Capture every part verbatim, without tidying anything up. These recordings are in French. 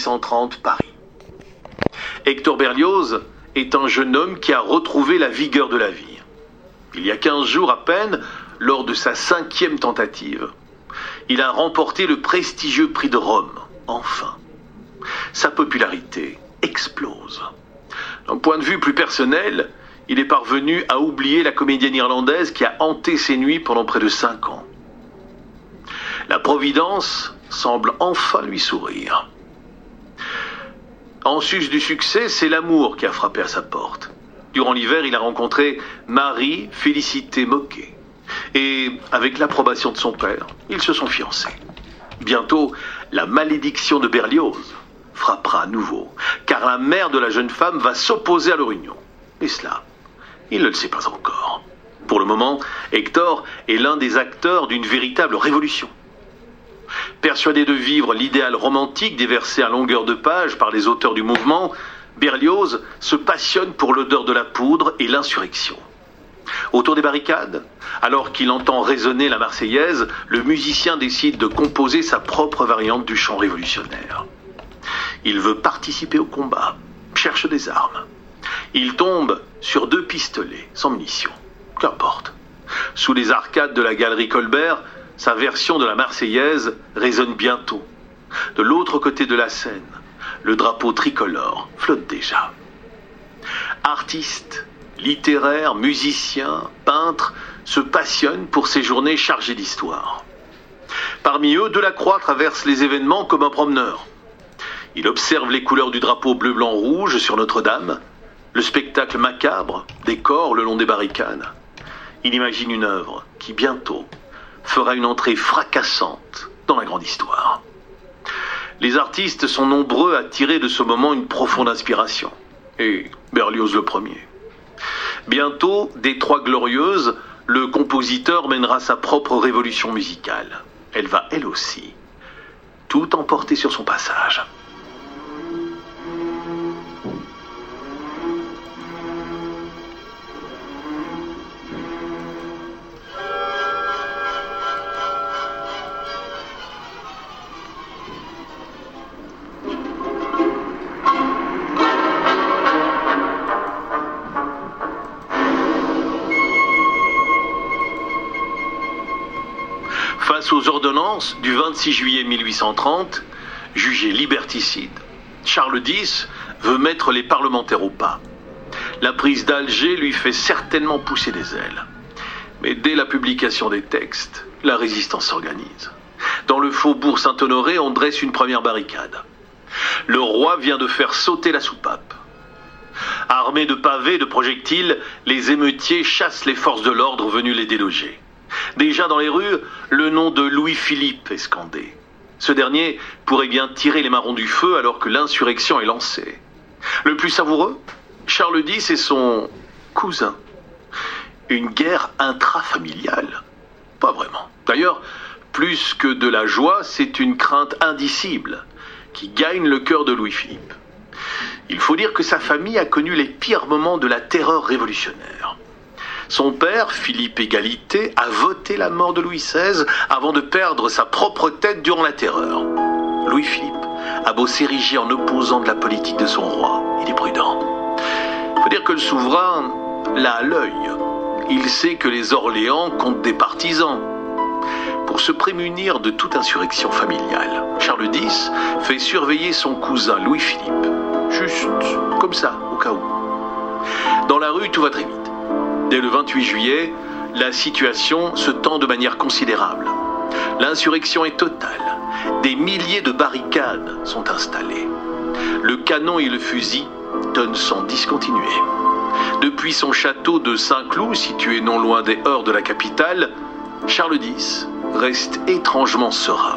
cent trente, Paris. Hector Berlioz est un jeune homme qui a retrouvé la vigueur de la vie. Il y a quinze jours à peine, lors de sa cinquième tentative, il a remporté le prestigieux prix de Rome, enfin. Sa popularité explose. D'un point de vue plus personnel, il est parvenu à oublier la comédienne irlandaise qui a hanté ses nuits pendant près de cinq ans. La Providence semble enfin lui sourire. En sus du succès, c'est l'amour qui a frappé à sa porte. Durant l'hiver, il a rencontré Marie Félicité Moquet. Et, avec l'approbation de son père, ils se sont fiancés. Bientôt, la malédiction de Berlioz frappera à nouveau, car la mère de la jeune femme va s'opposer à leur union. Et cela, il ne le sait pas encore. Pour le moment, Hector est l'un des acteurs d'une véritable révolution. Persuadé de vivre l'idéal romantique déversé à longueur de page par les auteurs du mouvement, Berlioz se passionne pour l'odeur de la poudre et l'insurrection. Autour des barricades, alors qu'il entend résonner la Marseillaise, le musicien décide de composer sa propre variante du chant révolutionnaire. Il veut participer au combat, cherche des armes. Il tombe sur deux pistolets sans munitions. Qu'importe. Sous les arcades de la galerie Colbert, sa version de la Marseillaise résonne bientôt. De l'autre côté de la Seine, le drapeau tricolore flotte déjà. Artistes, littéraires, musiciens, peintres se passionnent pour ces journées chargées d'histoire. Parmi eux, Delacroix traverse les événements comme un promeneur. Il observe les couleurs du drapeau bleu-blanc-rouge sur Notre-Dame, le spectacle macabre décore le long des barricades. Il imagine une œuvre qui, bientôt, fera une entrée fracassante dans la grande histoire. Les artistes sont nombreux à tirer de ce moment une profonde inspiration. Et Berlioz le premier. Bientôt, des Trois Glorieuses, le compositeur mènera sa propre révolution musicale. Elle va, elle aussi, tout emporter sur son passage. Face aux ordonnances du vingt-six juillet mille huit cent trente, jugées liberticides, Charles X veut mettre les parlementaires au pas. La prise d'Alger lui fait certainement pousser des ailes. Mais dès la publication des textes, la résistance s'organise. Dans le faubourg Saint-Honoré, on dresse une première barricade. Le roi vient de faire sauter la soupape. Armés de pavés et de projectiles, les émeutiers chassent les forces de l'ordre venues les déloger. Déjà dans les rues, le nom de Louis-Philippe est scandé. Ce dernier pourrait bien tirer les marrons du feu alors que l'insurrection est lancée. Le plus savoureux, Charles X et son cousin. Une guerre intrafamiliale. Pas vraiment. D'ailleurs, plus que de la joie, c'est une crainte indicible qui gagne le cœur de Louis-Philippe. Il faut dire que sa famille a connu les pires moments de la terreur révolutionnaire. Son père, Philippe Égalité, a voté la mort de Louis seize avant de perdre sa propre tête durant la terreur. Louis-Philippe a beau s'ériger en opposant de la politique de son roi, il est prudent. Il faut dire que le souverain l'a à l'œil. Il sait que les Orléans comptent des partisans. Pour se prémunir de toute insurrection familiale, Charles X fait surveiller son cousin Louis-Philippe. Juste comme ça, au cas où. Dans la rue, tout va très vite. Dès le vingt-huit juillet, la situation se tend de manière considérable. L'insurrection est totale. Des milliers de barricades sont installées. Le canon et le fusil tonnent sans discontinuer. Depuis son château de Saint-Cloud, situé non loin des heurts de la capitale, Charles X reste étrangement serein.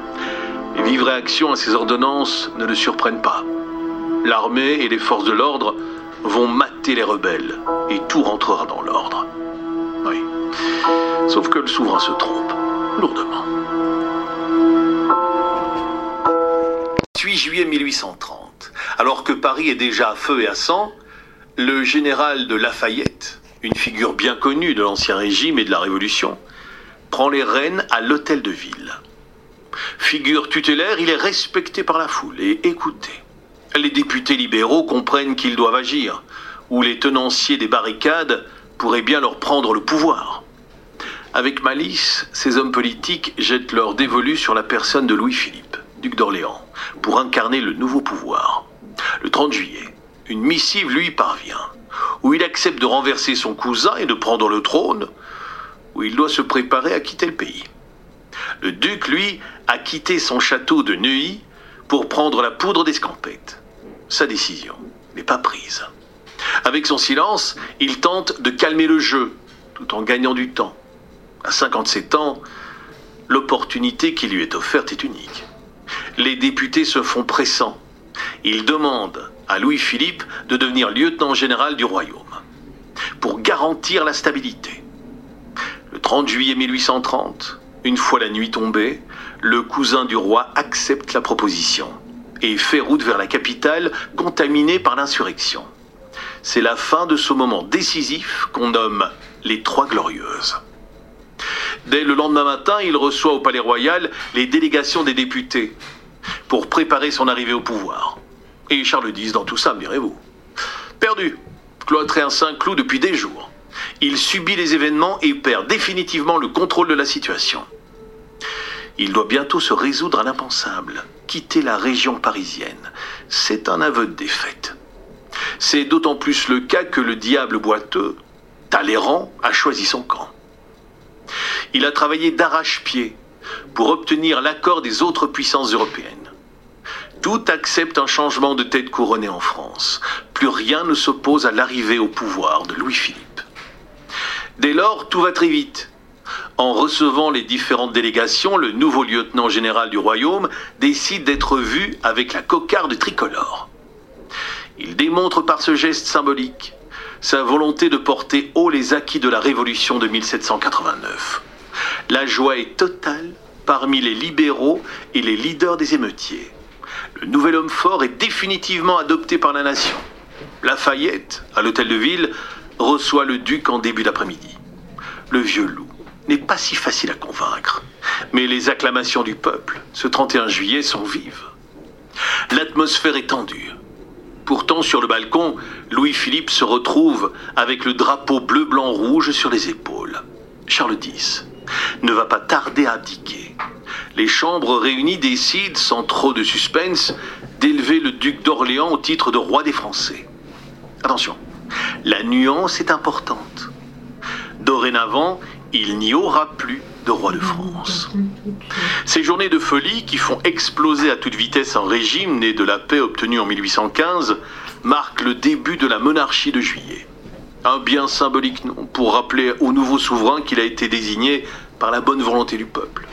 Les vives réactions à ces ordonnances ne le surprennent pas. L'armée et les forces de l'ordre vont mater les rebelles et tout rentrera dans l'ordre. Oui. Sauf que le souverain se trompe lourdement. huit juillet mille huit cent trente, alors que Paris est déjà à feu et à sang, le général de Lafayette, une figure bien connue de l'Ancien Régime et de la Révolution, prend les rênes à l'Hôtel de Ville. Figure tutélaire, il est respecté par la foule et écouté. Les députés libéraux comprennent qu'ils doivent agir, ou les tenanciers des barricades pourraient bien leur prendre le pouvoir. Avec malice, ces hommes politiques jettent leur dévolu sur la personne de Louis-Philippe, duc d'Orléans, pour incarner le nouveau pouvoir. Le trente juillet, une missive lui parvient, où il accepte de renverser son cousin et de prendre le trône, où il doit se préparer à quitter le pays. Le duc, lui, a quitté son château de Neuilly pour prendre la poudre d'escampette. Sa décision n'est pas prise. Avec son silence, il tente de calmer le jeu, tout en gagnant du temps. À cinquante-sept ans, l'opportunité qui lui est offerte est unique. Les députés se font pressants. Ils demandent à Louis-Philippe de devenir lieutenant général du royaume, pour garantir la stabilité. Le trente juillet mille huit cent trente, une fois la nuit tombée, le cousin du roi accepte la proposition et fait route vers la capitale contaminée par l'insurrection. C'est la fin de ce moment décisif qu'on nomme les Trois Glorieuses. Dès le lendemain matin, il reçoit au Palais Royal les délégations des députés pour préparer son arrivée au pouvoir. Et Charles dix dans tout ça, mirez-vous. Perdu, cloîtré à Saint-Cloud depuis des jours. Il subit les événements et perd définitivement le contrôle de la situation. Il doit bientôt se résoudre à l'impensable, quitter la région parisienne. C'est un aveu de défaite. C'est d'autant plus le cas que le diable boiteux, Talleyrand, a choisi son camp. Il a travaillé d'arrache-pied pour obtenir l'accord des autres puissances européennes. Tout accepte un changement de tête couronnée en France. Plus rien ne s'oppose à l'arrivée au pouvoir de Louis-Philippe. Dès lors, tout va très vite. En recevant les différentes délégations, le nouveau lieutenant général du royaume décide d'être vu avec la cocarde tricolore. Il démontre par ce geste symbolique sa volonté de porter haut les acquis de la Révolution de mille sept cent quatre-vingt-neuf. La joie est totale parmi les libéraux et les leaders des émeutiers. Le nouvel homme fort est définitivement adopté par la nation. Lafayette, à l'hôtel de ville, reçoit le duc en début d'après-midi. Le vieux loup n'est pas si facile à convaincre, mais les acclamations du peuple, ce trente et un juillet, sont vives. L'atmosphère est tendue. Pourtant, sur le balcon, Louis-Philippe se retrouve avec le drapeau bleu-blanc-rouge sur les épaules. Charles dix ne va pas tarder à abdiquer. Les chambres réunies décident, sans trop de suspense, d'élever le duc d'Orléans au titre de roi des Français. Attention, la nuance est importante. Dorénavant, il n'y aura plus de roi de France. Ces journées de folie qui font exploser à toute vitesse un régime né de la paix obtenue en mille huit cent quinze marquent le début de la monarchie de Juillet. Un bien symbolique nom pour rappeler au nouveau souverain qu'il a été désigné par la bonne volonté du peuple.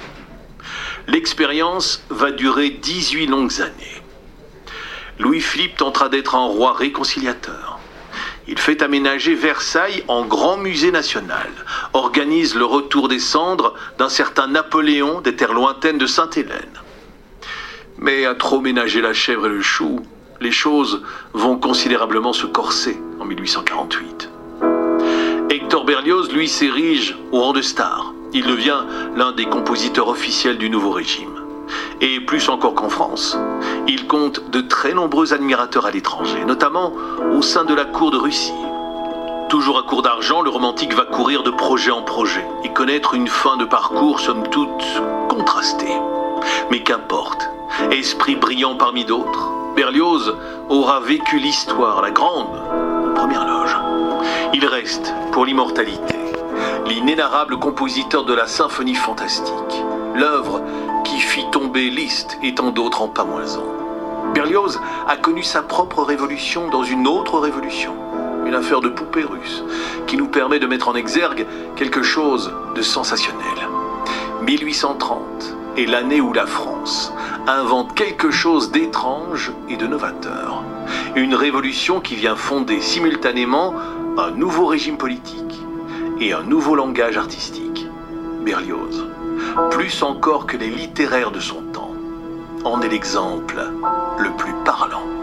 L'expérience va durer dix-huit longues années. Louis-Philippe tentera d'être un roi réconciliateur. Il fait aménager Versailles en grand musée national, organise le retour des cendres d'un certain Napoléon des terres lointaines de Sainte-Hélène. Mais à trop ménager la chèvre et le chou, les choses vont considérablement se corser en mille huit cent quarante-huit. Hector Berlioz, lui, s'érige au rang de star. Il devient l'un des compositeurs officiels du nouveau régime. Et plus encore qu'en France, il compte de très nombreux admirateurs à l'étranger, notamment au sein de la cour de Russie. Toujours à court d'argent, le romantique va courir de projet en projet et connaître une fin de parcours somme toute contrastée. Mais qu'importe, esprit brillant parmi d'autres, Berlioz aura vécu l'histoire, la grande, en première loge. Il reste, pour l'immortalité, l'inénarrable compositeur de la symphonie fantastique, l'œuvre qui fit tomber Liszt et tant d'autres en pamoison. Berlioz a connu sa propre révolution dans une autre révolution, une affaire de poupée russe, qui nous permet de mettre en exergue quelque chose de sensationnel. mille huit cent trente est l'année où la France invente quelque chose d'étrange et de novateur. Une révolution qui vient fonder simultanément un nouveau régime politique et un nouveau langage artistique. Berlioz, plus encore que les littéraires de son temps, en est l'exemple le plus parlant.